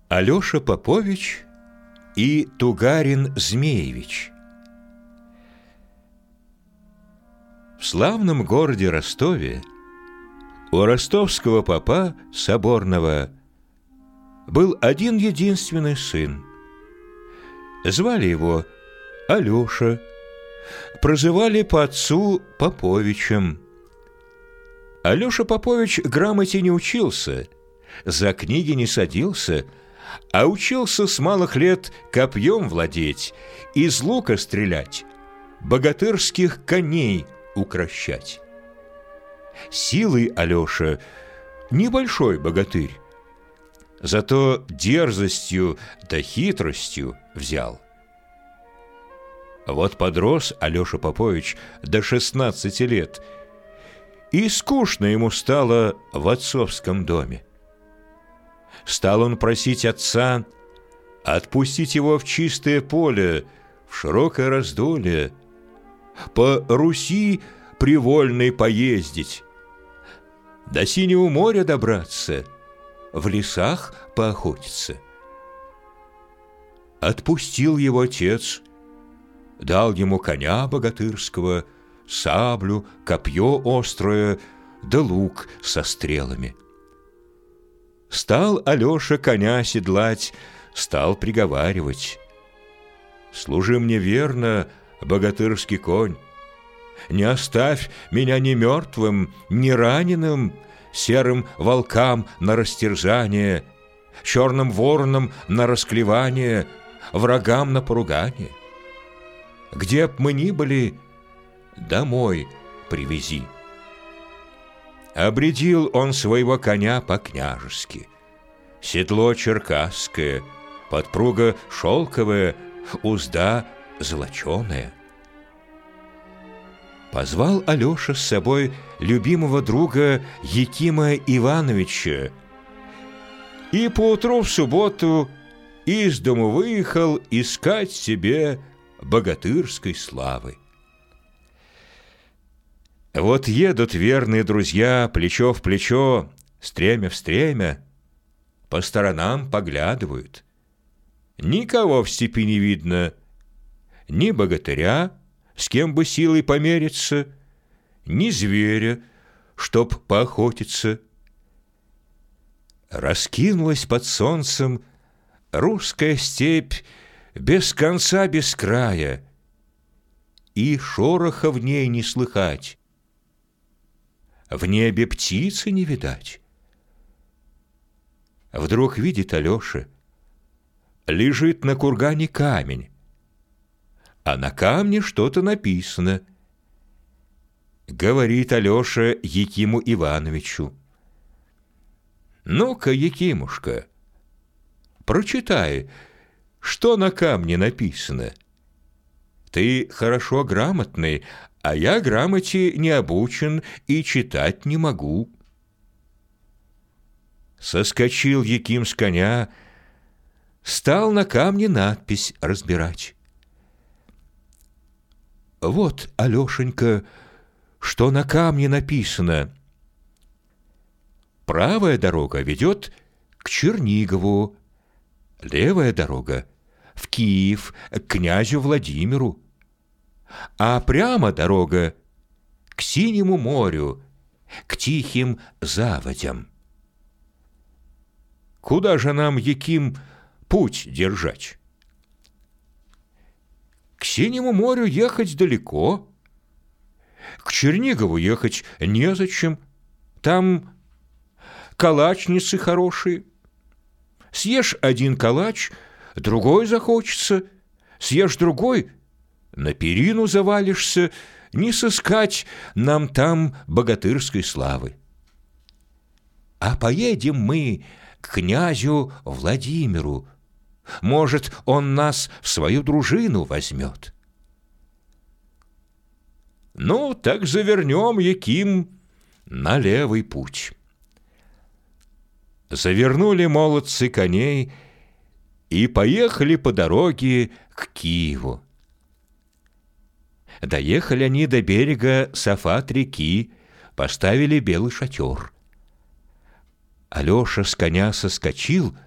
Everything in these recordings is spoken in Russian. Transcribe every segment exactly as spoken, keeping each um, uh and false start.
Алеша Попович и Тугарин Змеевич. В славном городе Ростове у ростовского попа соборного был один единственный сын. Звали его Алеша, прозывали по отцу Поповичем. Алеша Попович грамоте не учился, за книги не садился, а учился с малых лет копьем владеть, из лука стрелять, богатырских коней укрощать. Силой Алеша небольшой богатырь, зато дерзостью да хитростью взял. Вот подрос Алеша Попович до шестнадцати лет, и скучно ему стало в отцовском доме. Стал он просить отца отпустить его в чистое поле, в широкое раздолье, по Руси привольной поездить, до синего моря добраться, в лесах поохотиться. Отпустил его отец, дал ему коня богатырского, саблю, копье острое, да лук со стрелами. Стал Алеша коня седлать, стал приговаривать: «Служи мне верно, богатырский конь, не оставь меня ни мертвым, ни раненым, серым волкам на растерзание, черным воронам на расклевание, врагам на поругание. Где б мы ни были, домой привези». Обредил он своего коня по-княжески. Седло черкасское, подпруга шелковая, узда золоченая. Позвал Алеша с собой любимого друга Якима Ивановича и поутру в субботу из дому выехал искать себе богатырской славы. Вот едут верные друзья плечо в плечо, стремя в стремя, по сторонам поглядывают. Никого в степи не видно, ни богатыря, с кем бы силой помериться, ни зверя, чтоб поохотиться. Раскинулась под солнцем русская степь без конца, без края, и шороха в ней не слыхать. В небе птицы не видать. Вдруг видит Алеша, лежит на кургане камень, а на камне что-то написано. Говорит Алеша Якиму Ивановичу: «Ну-ка, Якимушка, прочитай, что на камне написано. Ты хорошо грамотный, а я грамоте не обучен и читать не могу». Соскочил Яким с коня, стал на камне надпись разбирать. «Вот, Алешенька, что на камне написано. Правая дорога ведет к Чернигову, левая дорога в Киев, к князю Владимиру, а прямо дорога к Синему морю, к тихим заводям. Куда же нам, Яким, путь держать?» «К Синему морю ехать далеко, к Чернигову ехать незачем, там калачницы хорошие. Съешь один калач, другой захочется, съешь другой, на перину завалишься, не сыскать нам там богатырской славы. А поедем мы к князю Владимиру, может, он нас в свою дружину возьмет». «Ну, так завернем, Яким, на левый путь». Завернули молодцы коней и поехали по дороге к Киеву. Доехали они до берега Сафат-реки, поставили белый шатер. Алеша с коня соскочил,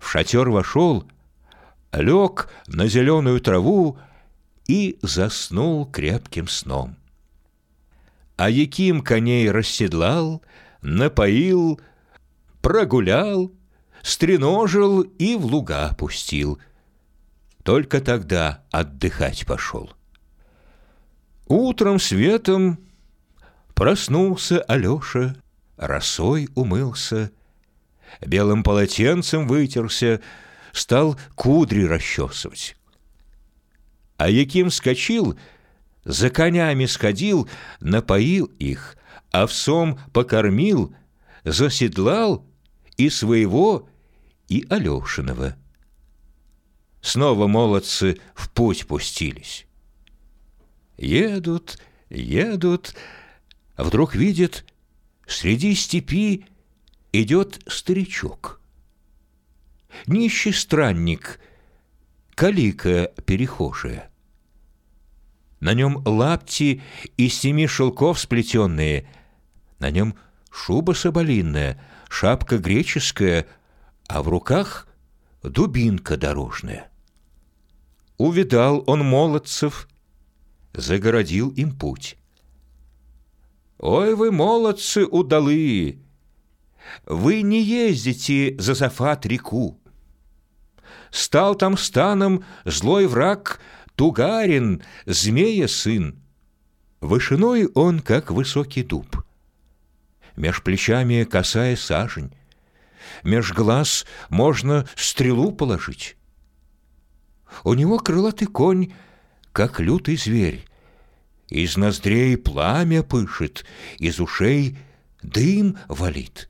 В шатер вошел, лег на зеленую траву и заснул крепким сном. А Яким коней расседлал, напоил, прогулял, стреножил и в луга пустил. Только тогда отдыхать пошел. Утром светом проснулся Алеша, росой умылся, белым полотенцем вытерся, стал кудри расчесывать. А Яким вскочил, за конями сходил, напоил их, овсом покормил, заседлал и своего, и Алешиного. Снова молодцы в путь пустились. Едут, едут, а вдруг видят, среди степи идет старичок. Нищий странник, калика перехожая. На нем лапти из семи шелков сплетенные, на нем шуба соболиная, шапка греческая, а в руках дубинка дорожная. Увидал он молодцев, загородил им путь. «Ой вы, молодцы удалые! Вы не ездите за Сафат-реку. Стал там станом злой враг Тугарин, змея сын. Вышиной он, как высокий дуб. Меж плечами косая сажень, меж глаз можно стрелу положить. У него крылатый конь, как лютый зверь. Из ноздрей пламя пышет, из ушей дым валит.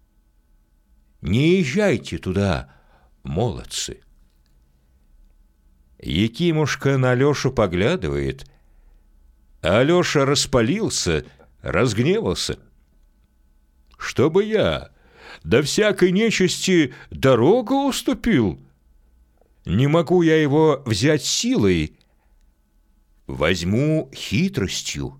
Не езжайте туда, молодцы. Якимушка на Алешу поглядывает, а Алеша распалился, разгневался. Чтобы я до всякой нечисти дорогу уступил? Не могу я его взять силой, возьму хитростью.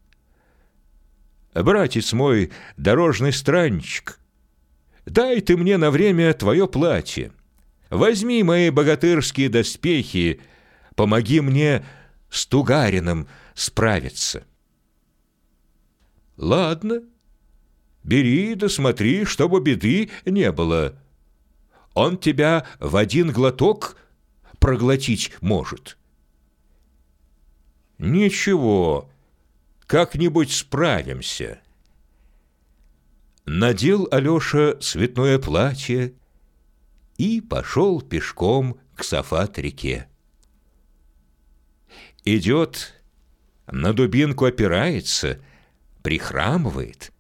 Братец мой, дорожный странничек, дай ты мне на время твое платье. Возьми мои богатырские доспехи, помоги мне с Тугарином справиться. Ладно, бери да смотри, чтобы беды не было. Он тебя в один глоток проглотить может. Ничего, как-нибудь справимся. Надел Алеша цветное платье и пошел пешком к Сафат-реке. Идет, на дубинку опирается, прихрамывает.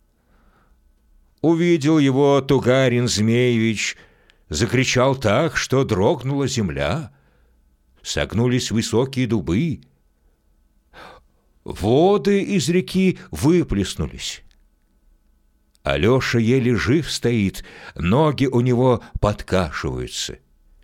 Увидел его Тугарин Змеевич, закричал так, что дрогнула земля, согнулись высокие дубы, воды из реки выплеснулись. Алеша еле жив стоит, ноги у него подкашиваются.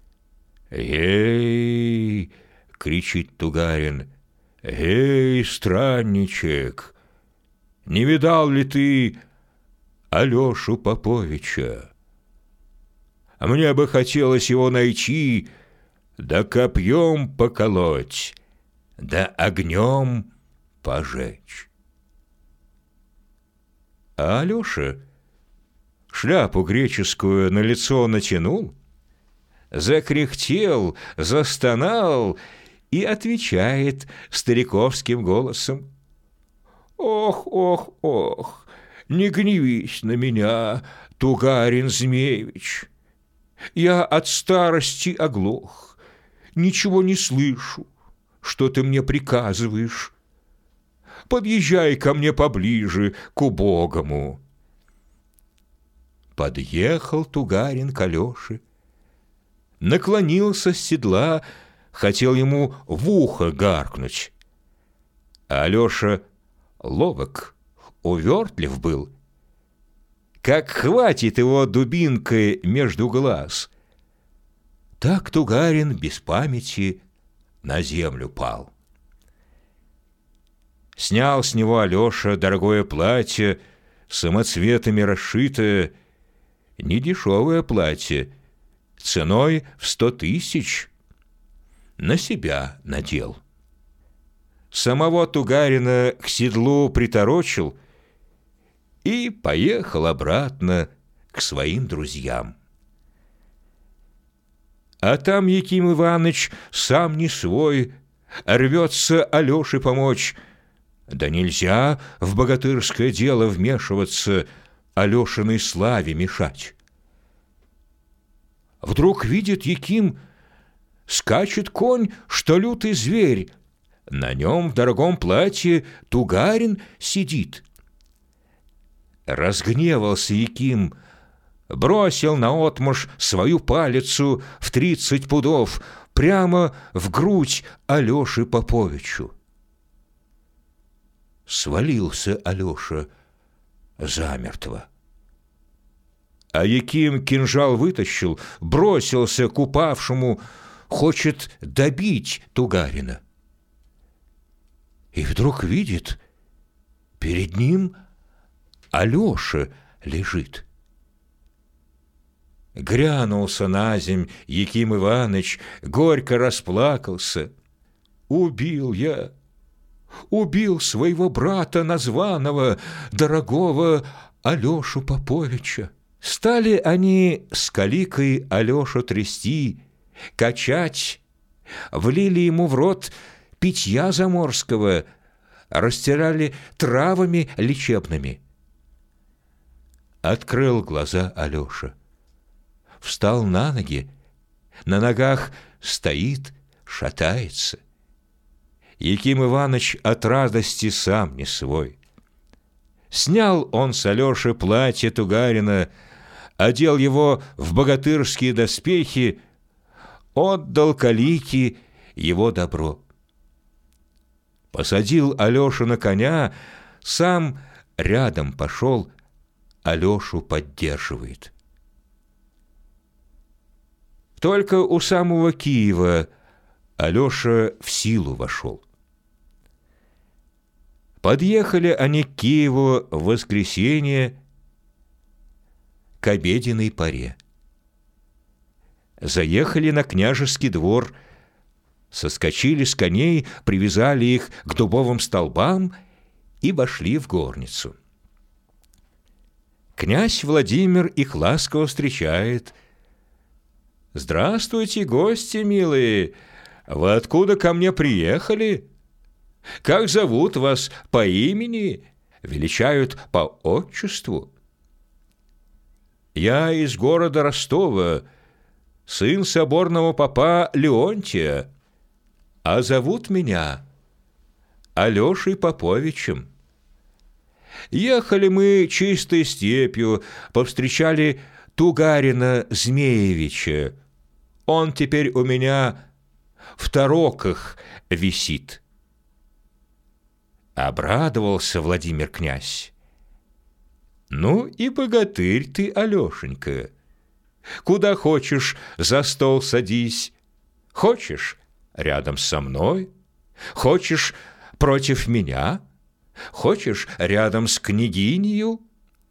«Эй!» — кричит Тугарин. «Эй, странничек! Не видал ли ты Алешу Поповича? Мне бы хотелось его найти, да копьем поколоть, да огнем пожечь». А Алеша шляпу греческую на лицо натянул, закряхтел, застонал и отвечает стариковским голосом: «Ох, ох, ох, не гневись на меня, Тугарин Змеевич. Я от старости оглох, ничего не слышу, что ты мне приказываешь. Подъезжай ко мне поближе, к убогому». Подъехал Тугарин к Алёше, наклонился с седла, хотел ему в ухо гаркнуть. А Алеша ловок, увертлив был. Как хватит его дубинкой между глаз, так Тугарин без памяти на землю пал. Снял с него Алеша дорогое платье, самоцветами расшитое, недешевое платье, ценой в сто тысяч, на себя надел. Самого Тугарина к седлу приторочил и поехал обратно к своим друзьям. А там Яким Иваныч сам не свой, рвется Алёше помочь. Да нельзя в богатырское дело вмешиваться, Алёшиной славе мешать. Вдруг видит Яким, скачет конь, что лютый зверь, на нем в дорогом платье Тугарин сидит. Разгневался Яким, бросил наотмашь свою палицу в тридцать пудов прямо в грудь Алёше Поповичу. Свалился Алёша замертво. А Яким кинжал вытащил, бросился к упавшему, хочет добить Тугарина. И вдруг видит, перед ним Алёша лежит. Грянулся на земь Яким Иваныч, горько расплакался. Убил я, убил своего брата названого, дорогого Алёшу Поповича. Стали они с каликой Алёшу трясти, качать, влили ему в рот питья заморского, растирали травами лечебными. Открыл глаза Алёша, встал на ноги, на ногах стоит, шатается. Яким Иваныч от радости сам не свой. Снял он с Алёши платье Тугарина, одел его в богатырские доспехи, отдал калике его добро. Посадил Алёшу на коня, сам рядом пошел, Алёшу поддерживает. Только у самого Киева Алёша в силу вошел. Подъехали они к Киеву в воскресенье к обеденной поре. Заехали на княжеский двор, соскочили с коней, привязали их к дубовым столбам и вошли в горницу. Князь Владимир их ласково встречает. «Здравствуйте, гости милые! Вы откуда ко мне приехали? Как зовут вас по имени? Величают по отчеству?» «Я из города Ростова, сын соборного попа Леонтия, а зовут меня Алёшей Поповичем. Ехали мы чистой степью, повстречали Тугарина Змеевича. Он теперь у меня в тароках висит». Обрадовался Владимир князь. «Ну и богатырь ты, Алёшенька. Куда хочешь, за стол садись. Хочешь, рядом со мной. Хочешь, против меня. Хочешь, рядом с княгинью».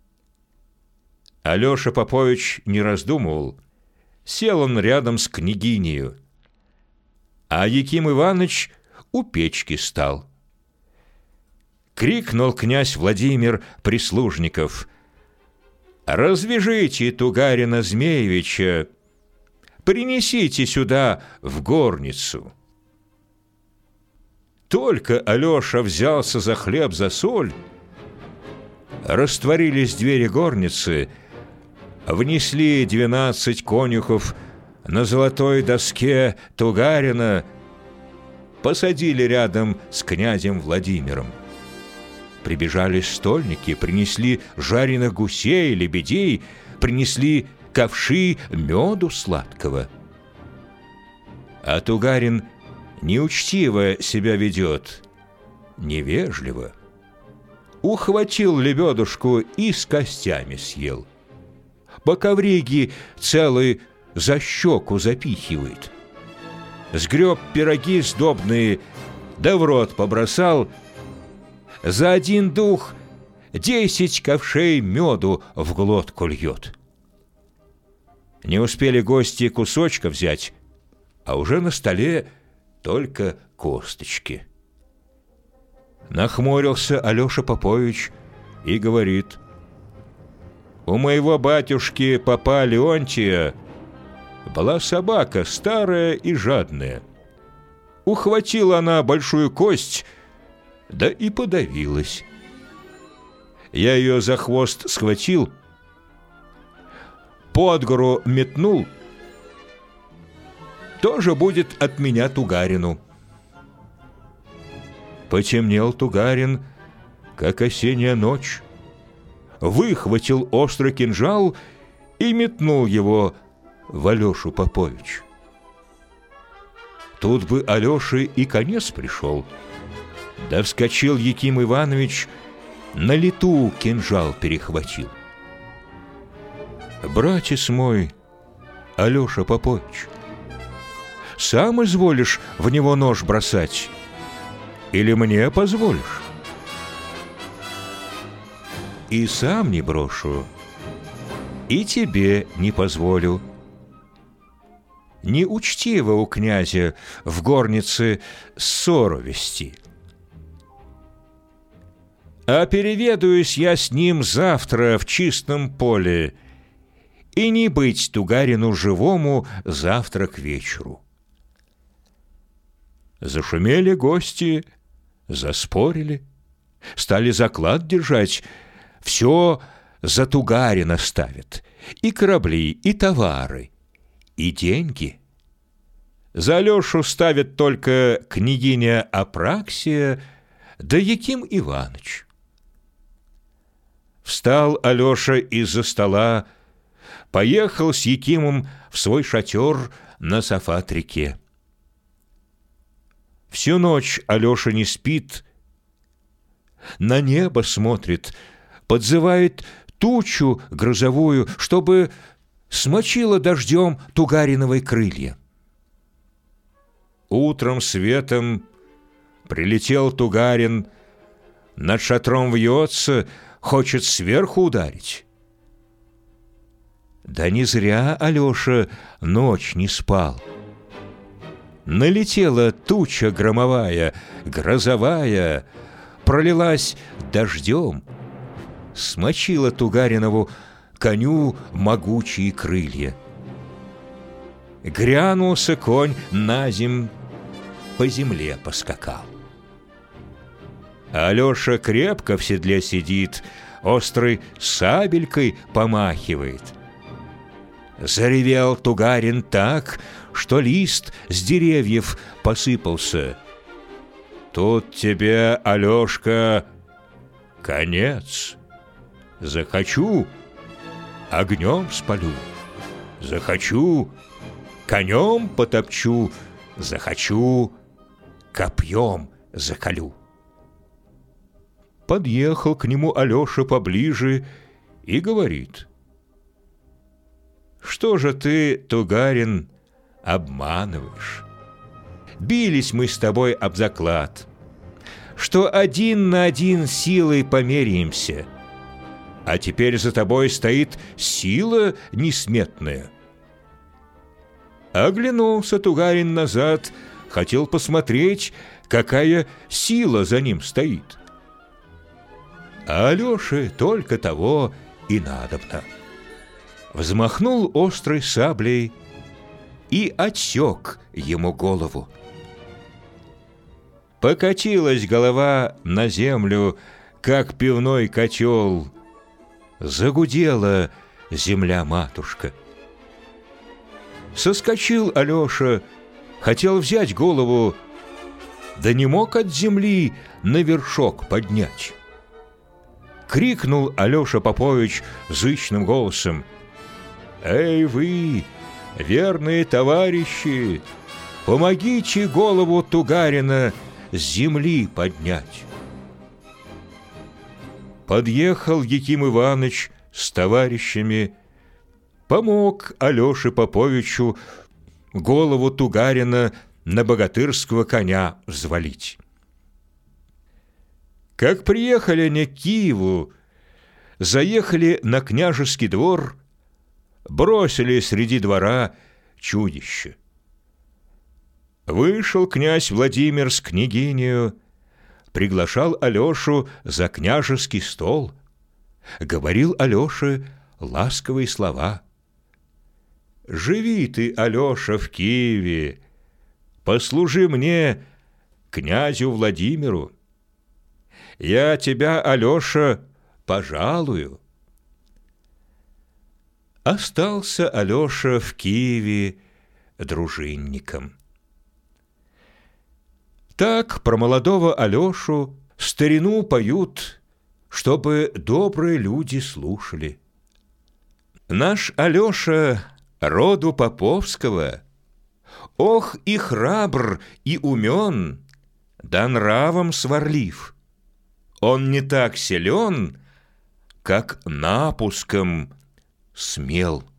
Алёша Попович не раздумывал. Сел он рядом с княгинью. А Яким Иваныч у печки стал. Крикнул князь Владимир прислужников: «Развяжите Тугарина Змеевича, принесите сюда в горницу». Только Алёша взялся за хлеб, за соль, растворились двери горницы, внесли двенадцать конюхов на золотой доске Тугарина, посадили рядом с князем Владимиром. Прибежали стольники, принесли жареных гусей, лебедей, принесли ковши меду сладкого. А Тугарин неучтиво себя ведет, невежливо. Ухватил лебедушку и с костями съел. По ковриге целый за щеку запихивает. Сгреб пироги сдобные, да в рот побросал. За один дух десять ковшей меду в глотку льет. Не успели гости кусочка взять, а уже на столе только косточки. Нахмурился Алеша Попович и говорит: «У моего батюшки попа Леонтия была собака старая и жадная. Ухватила она большую кость, да и подавилась. Я ее за хвост схватил, под гору метнул, тоже будет от меня Тугарину». Потемнел Тугарин, как осенняя ночь, выхватил острый кинжал и метнул его в Алешу Попович. Тут бы Алёше и конец пришел. Да вскочил Яким Иванович, на лету кинжал перехватил. «Братец мой, Алеша Попович, сам изволишь в него нож бросать, или мне позволишь?» «И сам не брошу, и тебе не позволю. Неучтиво у князя в горнице ссору вести. А переведаюсь я с ним завтра в чистом поле, и не быть Тугарину живому завтра к вечеру». Зашумели гости, заспорили, стали заклад держать, все за Тугарина ставят, и корабли, и товары, и деньги. За Алешу ставят только княгиня Апраксия да Яким Иваныч. Встал Алеша из-за стола, поехал с Якимом в свой шатер на Сафат-реке. Всю ночь Алеша не спит, на небо смотрит, подзывает тучу грозовую, чтобы смочила дождем Тугариновой крылья. Утром светом прилетел Тугарин, над шатром вьется, хочет сверху ударить. Да не зря Алеша ночь не спал. Налетела туча громовая, грозовая, пролилась дождем, смочила Тугаринову коню могучие крылья. Грянулся конь наземь, по земле поскакал. А Алеша крепко в седле сидит, острой сабелькой помахивает. Заревел Тугарин так, что лист с деревьев посыпался. Тут тебе, Алешка, конец. Захочу, огнем спалю, захочу, конем потопчу, захочу, копьем заколю. Подъехал к нему Алеша поближе и говорит: «Что же ты, Тугарин, обманываешь? Бились мы с тобой об заклад, что один на один силой померяемся, а теперь за тобой стоит сила несметная». Оглянулся Тугарин назад, хотел посмотреть, какая сила за ним стоит. А Алёше только того и надобно. Взмахнул острой саблей и отсек ему голову. Покатилась голова на землю, как пивной котел. Загудела земля-матушка. Соскочил Алеша, хотел взять голову, да не мог от земли на вершок поднять. Крикнул Алеша Попович зычным голосом: «Эй вы, верные товарищи, помогите голову Тугарина с земли поднять!» Подъехал Яким Иваныч с товарищами, помог Алёше Поповичу голову Тугарина на богатырского коня взвалить. Как приехали они к Киеву, заехали на княжеский двор, бросили среди двора чудище. Вышел князь Владимир с княгинею, приглашал Алешу за княжеский стол, говорил Алёше ласковые слова. «Живи ты, Алеша, в Киеве, послужи мне, князю Владимиру. Я тебя, Алеша, пожалую». Остался Алеша в Киеве дружинником. Так про молодого Алешу старину поют, чтобы добрые люди слушали. Наш Алеша роду поповского, ох, и храбр, и умен, да нравом сварлив. Он не так силен, как напуском смел.